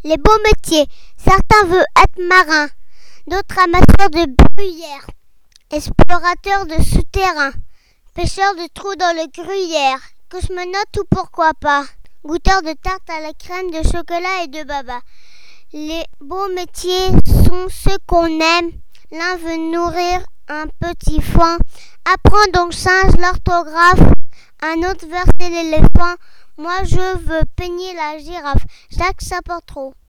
Les beaux métiers. Certains veulent être marins, d'autres amasseurs de bruyère, explorateurs de souterrains, pêcheurs de trous dans le gruyère, cosmonautes ou pourquoi pas, goûteurs de tarte à la crème, de chocolat et de baba. Les beaux métiers sont ceux qu'on aime. L'un veut nourrir un petit foin, apprendre donc singe l'orthographe, un autre verser l'éléphant. Moi je veux peigner la girafe. Jacques Sapotro.